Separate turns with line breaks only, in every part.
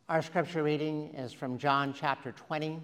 Our scripture reading is from John chapter 20.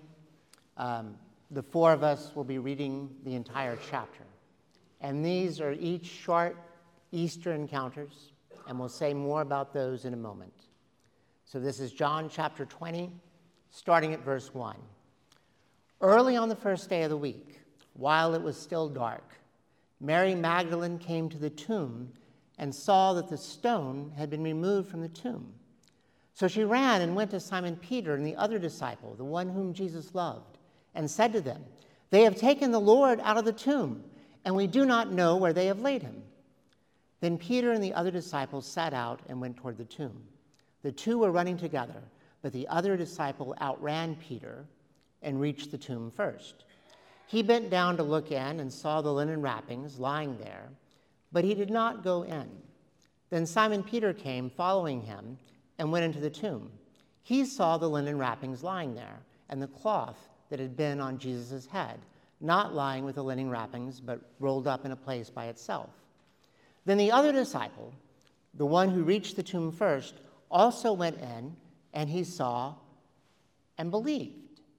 The four of us will be reading the entire chapter. And these are each short Easter encounters, and we'll say more about those in a moment. So this is John chapter 20, starting at verse 1. Early on the first day of the week, while it was still dark, Mary Magdalene came to the tomb and saw that the stone had been removed from the tomb. So she ran and went to Simon Peter and the other disciple, the one whom Jesus loved, and said to them, "They have taken the Lord out of the tomb, and we do not know where they have laid him." Then Peter and the other disciples set out and went toward the tomb. The two were running together, but the other disciple outran Peter and reached the tomb first. He bent down to look in and saw the linen wrappings lying there, but he did not go in. Then Simon Peter came, following him, and went into the tomb. He saw the linen wrappings lying there, and the cloth that had been on Jesus' head, not lying with the linen wrappings, but rolled up in a place by itself. Then the other disciple, the one who reached the tomb first, also went in, and he saw and believed.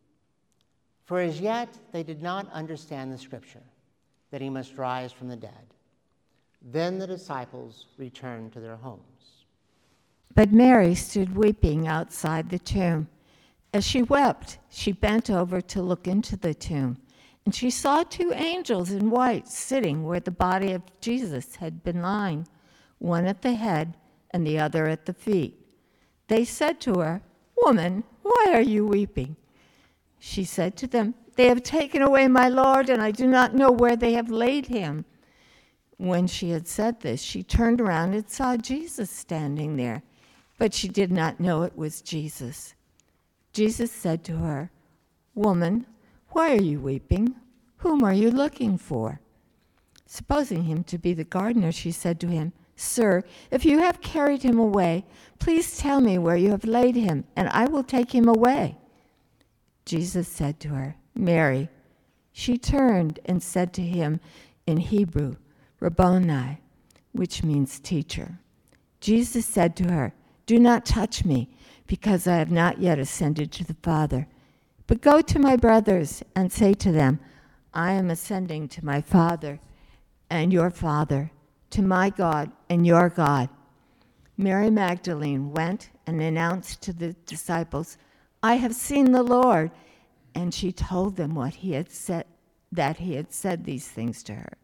For as yet they did not understand the scripture, that he must rise from the dead. Then the disciples returned to their homes.
But Mary stood weeping outside the tomb. As she wept, she bent over to look into the tomb, and she saw two angels in white sitting where the body of Jesus had been lying, one at the head and the other at the feet. They said to her, "Woman, why are you weeping?" She said to them, "They have taken away my Lord, and I do not know where they have laid him." When she had said this, she turned around and saw Jesus standing there, but she did not know it was Jesus. Jesus said to her, "Woman, why are you weeping? Whom are you looking for?" Supposing him to be the gardener, she said to him, "Sir, if you have carried him away, please tell me where you have laid him, and I will take him away." Jesus said to her, "Mary." She turned and said to him in Hebrew, "Rabboni," which means teacher. Jesus said to her, "Do not touch me, because I have not yet ascended to the Father. But go to my brothers and say to them, I am ascending to my Father and your Father, to my God and your God." Mary Magdalene went and announced to the disciples, "I have seen the Lord," and she told them what he had said, that he had said these things to her.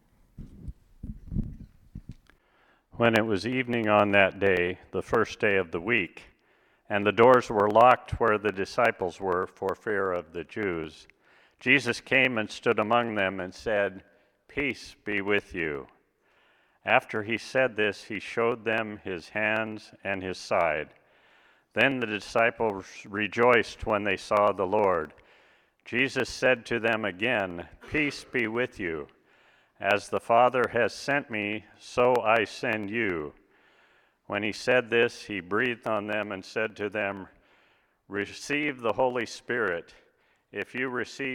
When it was evening on that day, the first day of the week, and the doors were locked where the disciples were for fear of the Jews, Jesus came and stood among them and said, "Peace be with you." After he said this, he showed them his hands and his side. Then the disciples rejoiced when they saw the Lord. Jesus said to them again, "Peace be with you. As the Father has sent me, so I send you." When he said this, he breathed on them and said to them, "Receive the Holy Spirit. If you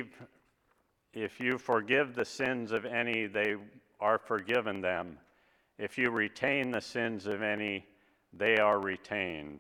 forgive the sins of any, they are forgiven them. If you retain the sins of any, they are retained."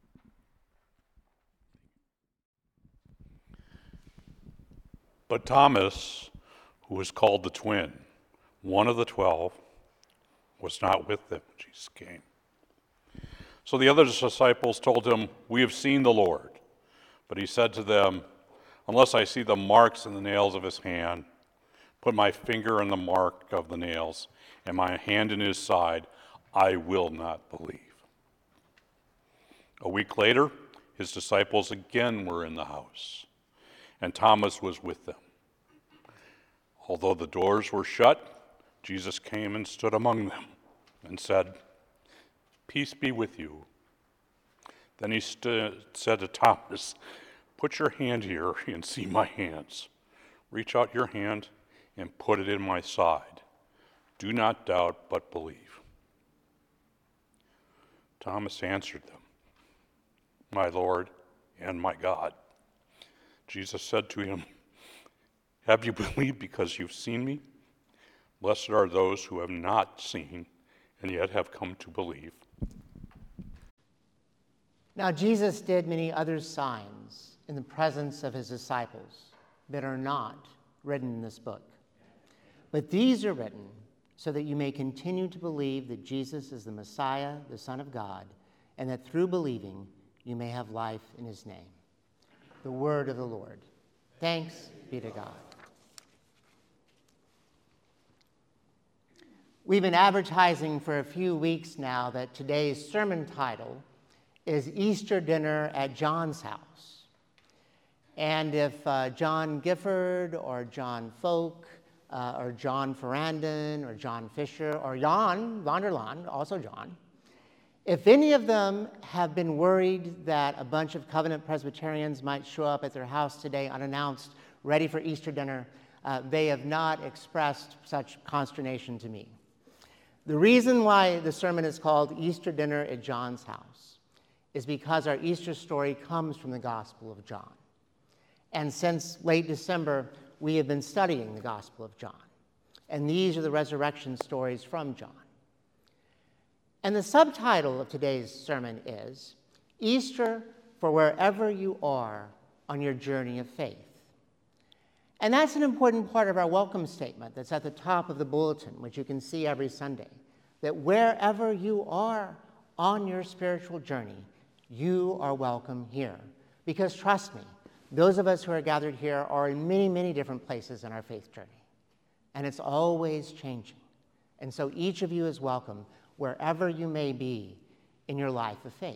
But Thomas, who was called the twin, one of the 12, was not with them when Jesus came. So the other disciples told him, "We have seen the Lord." But he said to them, "Unless I see the marks in the nails of his hand, put my finger in the mark of the nails, and my hand in his side, I will not believe." A week later, his disciples again were in the house, and Thomas was with them. Although the doors were shut, Jesus came and stood among them and said, "Peace be with you." Then he said to Thomas, "Put your hand here and see my hands. Reach out your hand and put it in my side. Do not doubt, but believe." Thomas answered them, "My Lord and my God." Jesus said to him, "Have you believed because you've seen me? Blessed are those who have not seen and yet have come to believe."
Now, Jesus did many other signs in the presence of his disciples that are not written in this book. But these are written so that you may continue to believe that Jesus is the Messiah, the Son of God, and that through believing you may have life in his name. The word of the Lord. Thanks be to God. We've been advertising for a few weeks now that today's sermon title is Easter Dinner at John's House. And if John Gifford or John Folk or John Ferrandon or John Fisher or Jan van der Laan, also John, if any of them have been worried that a bunch of Covenant Presbyterians might show up at their house today unannounced, ready for Easter dinner, they have not expressed such consternation to me. The reason why the sermon is called Easter Dinner at John's House is because our Easter story comes from the Gospel of John. And since late December, we have been studying the Gospel of John. And these are the resurrection stories from John. And the subtitle of today's sermon is Easter for Wherever You Are on Your Journey of Faith. And that's an important part of our welcome statement that's at the top of the bulletin, which you can see every Sunday, that wherever you are on your spiritual journey, you are welcome here. Because trust me, those of us who are gathered here are in many, many different places in our faith journey. And it's always changing. And so each of you is welcome wherever you may be in your life of faith.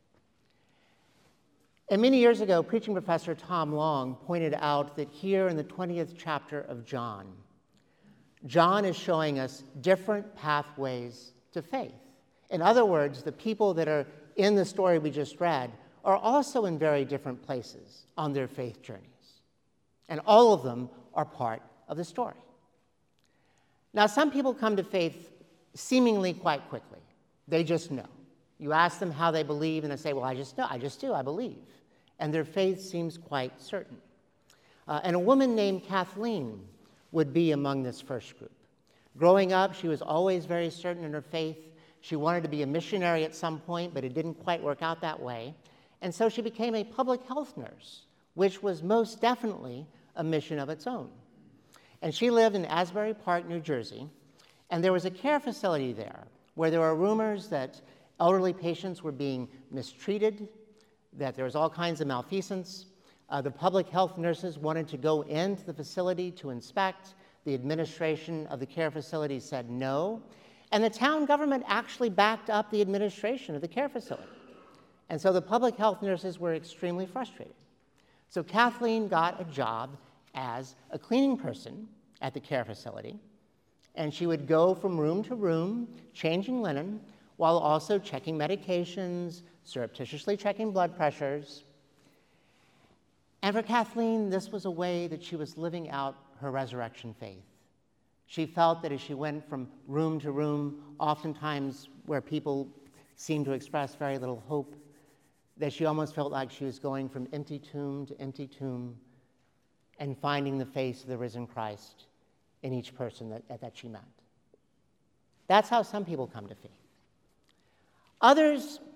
And many years ago, preaching professor Tom Long pointed out that here in the 20th chapter of John, John is showing us different pathways to faith. In other words, the people that are in the story we just read are also in very different places on their faith journeys. And all of them are part of the story. Now, some people come to faith seemingly quite quickly. They just know. You ask them how they believe, and they say, well, I just know, I just do, I believe. And their faith seems quite certain. And a woman named Kathleen would be among this first group. Growing up, she was always very certain in her faith. She wanted to be a missionary at some point, but it didn't quite work out that way. And so she became a public health nurse, which was most definitely a mission of its own. And she lived in Asbury Park, New Jersey, and there was a care facility there where there were rumors that elderly patients were being mistreated, that there was all kinds of malfeasance. The public health nurses wanted to go into the facility to inspect. The administration of the care facility said no. And the town government actually backed up the administration of the care facility. And so the public health nurses were extremely frustrated. So Kathleen got a job as a cleaning person at the care facility, and she would go from room to room, changing linen, while also checking medications, surreptitiously checking blood pressures. And for Kathleen, this was a way that she was living out her resurrection faith. She felt that as she went from room to room, oftentimes where people seemed to express very little hope, that she almost felt like she was going from empty tomb to empty tomb and finding the face of the risen Christ in each person that she met. That's how some people come to faith. Others,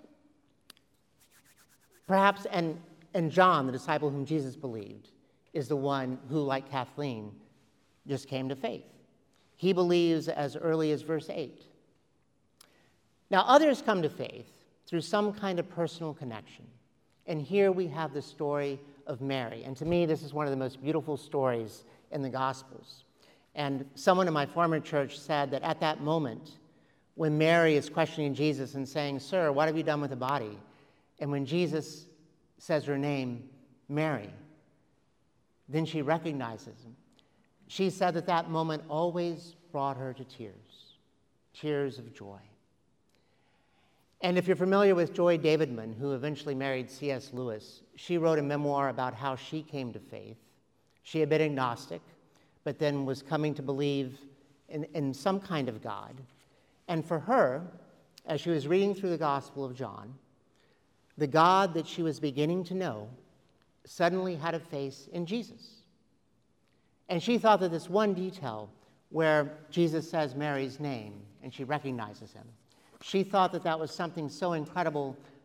perhaps, and John, the disciple whom Jesus believed, is the one who, like Kathleen, just came to faith. He believes as early as verse 8. Now, others come to faith through some kind of personal connection. And here we have the story of Mary. And to me, this is one of the most beautiful stories in the Gospels. And someone in my former church said that at that moment, when Mary is questioning Jesus and saying, "Sir, what have you done with the body?" And when Jesus says her name, Mary, then she recognizes him. She said that that moment always brought her to tears, tears of joy. And if you're familiar with Joy Davidman, who eventually married C.S. Lewis, she wrote a memoir about how she came to faith. She had been agnostic, but then was coming to believe in some kind of God. And for her, as she was reading through the Gospel of John, the God that she was beginning to know suddenly had a face in Jesus. And she thought that this one detail where Jesus says Mary's name and she recognizes him, she thought that that was something so incredible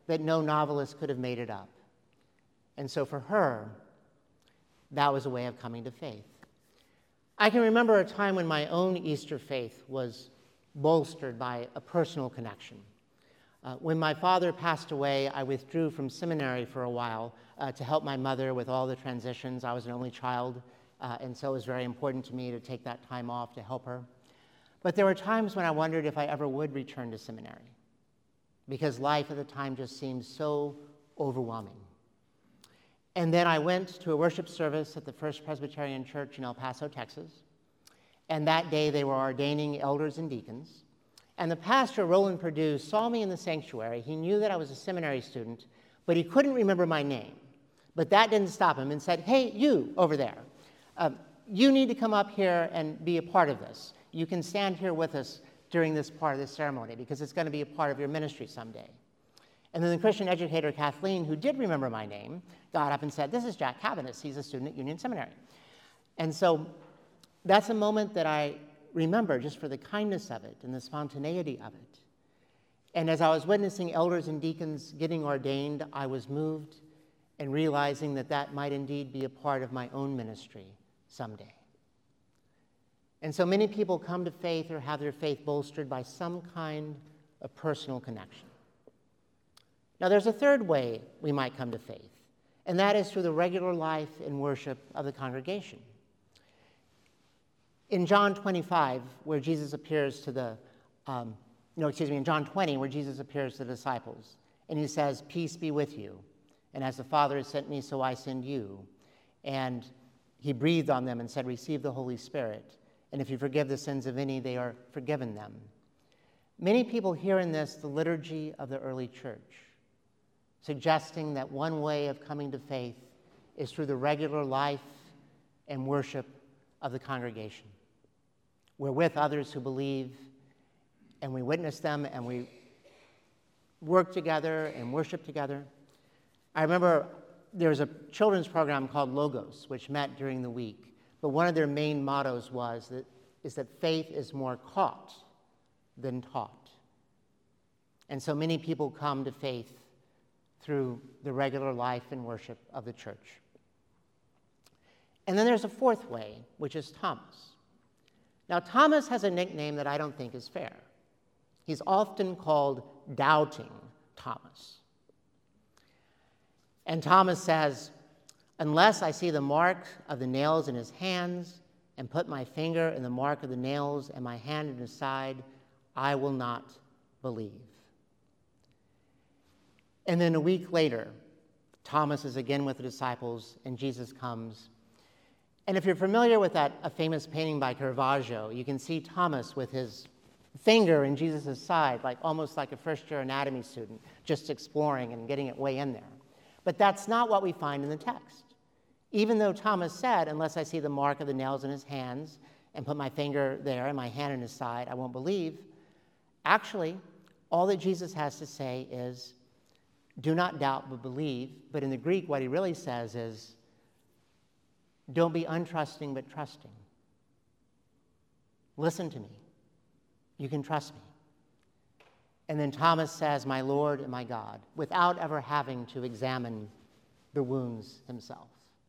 that no novelist could have made it up. And so for her, that was a way of coming to faith. I can remember a time when my own Easter faith was bolstered by a personal connection. When my father passed away, I withdrew from seminary for a while to help my mother with all the transitions. I was an only child, and so it was very important to me to take that time off to help her. But there were times when I wondered if I ever would return to seminary, because life at the time just seemed so overwhelming. And then I went to a worship service at the First Presbyterian Church in El Paso, Texas, and that day they were ordaining elders and deacons. And the pastor, Roland Perdue, saw me in the sanctuary. He knew that I was a seminary student, but he couldn't remember my name. But that didn't stop him and said, "Hey, you over there, you need to come up here and be a part of this. You can stand here with us during this part of the ceremony because it's going to be a part of your ministry someday." And then the Christian educator, Kathleen, who did remember my name, got up and said, "This is Jack Cavanis. He's a student at Union Seminary." And so that's a moment that I remember just for the kindness of it and the spontaneity of it. And as I was witnessing elders and deacons getting ordained, I was moved and realizing that that might indeed be a part of my own ministry someday. And so many people come to faith or have their faith bolstered by some kind of personal connection. Now, there's a third way we might come to faith, and that is through the regular life and worship of the congregation. In John 25, where Jesus appears to the, in John 20, where Jesus appears to the disciples, and he says, "Peace be with you. And as the Father has sent me, so I send you." And he breathed on them and said, "Receive the Holy Spirit. And if you forgive the sins of any, they are forgiven them." Many people hear in this the liturgy of the early church, suggesting that one way of coming to faith is through the regular life and worship of the congregation. We're with others who believe, and we witness them, and we work together and worship together. I remember there was a children's program called Logos, which met during the week, but one of their main mottos is that faith is more caught than taught. And so many people come to faith through the regular life and worship of the church. And then there's a fourth way, which is Thomas. Now, Thomas has a nickname that I don't think is fair. He's often called Doubting Thomas. And Thomas says, "Unless I see the mark of the nails in his hands and put my finger in the mark of the nails and my hand in his side, I will not believe." And then a week later, Thomas is again with the disciples, and Jesus comes. And if you're familiar with a famous painting by Caravaggio, you can see Thomas with his finger in Jesus' side, almost like a first-year anatomy student, just exploring and getting it way in there. But that's not what we find in the text. Even though Thomas said, "Unless I see the mark of the nails in his hands and put my finger there and my hand in his side, I won't believe," actually, all that Jesus has to say is, "Do not doubt but believe." But in the Greek, what he really says is, "Don't be untrusting but trusting. Listen to me. You can trust me." And then Thomas says, "My Lord and my God," without ever having to examine the wounds himself.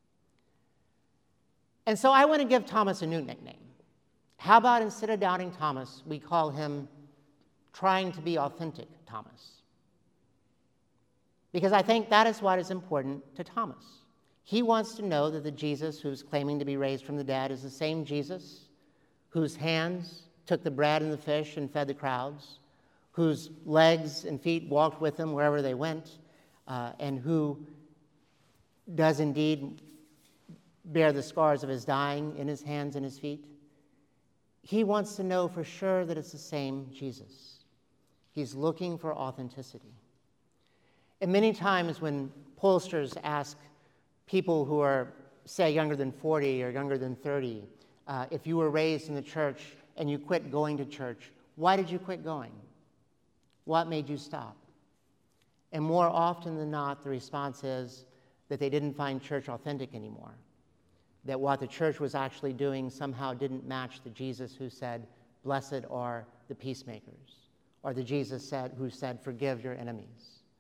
And so I want to give Thomas a new nickname. How about instead of Doubting Thomas, we call him Trying to be Authentic Thomas? Because I think that is what is important to Thomas. He wants to know that the Jesus who's claiming to be raised from the dead is the same Jesus whose hands took the bread and the fish and fed the crowds, whose legs and feet walked with him wherever they went, and who does indeed bear the scars of his dying in his hands and his feet. He wants to know for sure that it's the same Jesus. He's looking for authenticity. And many times when pollsters ask people who are, say, younger than 40 or younger than 30, if you were raised in the church and you quit going to church, why did you quit going? What made you stop? And more often than not, the response is that they didn't find church authentic anymore, that what the church was actually doing somehow didn't match the Jesus who said, "Blessed are the peacemakers," or the Jesus who said, "Forgive your enemies,"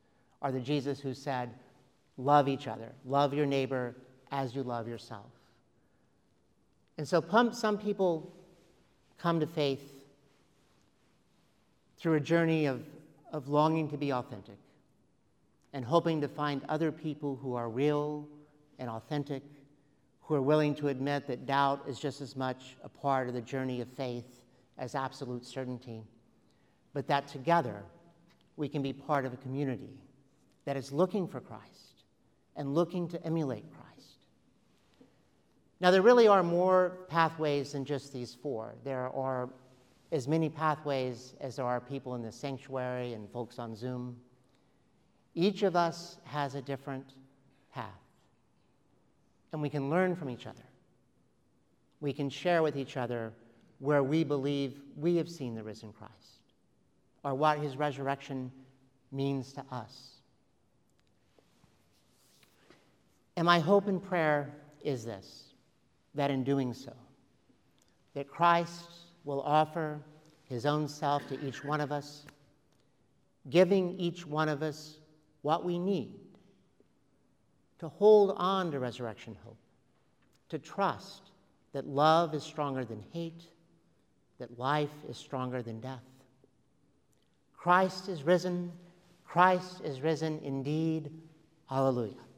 are the Jesus who said, love each other, love your neighbor as you love yourself. And so some people come to faith through a journey of longing to be authentic and hoping to find other people who are real and authentic, who are willing to admit that doubt is just as much a part of the journey of faith as absolute certainty, but that together we can be part of a community that is looking for Christ and looking to emulate Christ. Now, there really are more pathways than just these four. There are as many pathways as there are people in the sanctuary and folks on Zoom. Each of us has a different path, and we can learn from each other. We can share with each other where we believe we have seen the risen Christ, or what his resurrection means to us. And my hope and prayer is this, that in doing so, that Christ will offer his own self to each one of us, giving each one of us what we need to hold on to resurrection hope, to trust that love is stronger than hate, that life is stronger than death. Christ is risen. Christ is risen indeed. Hallelujah.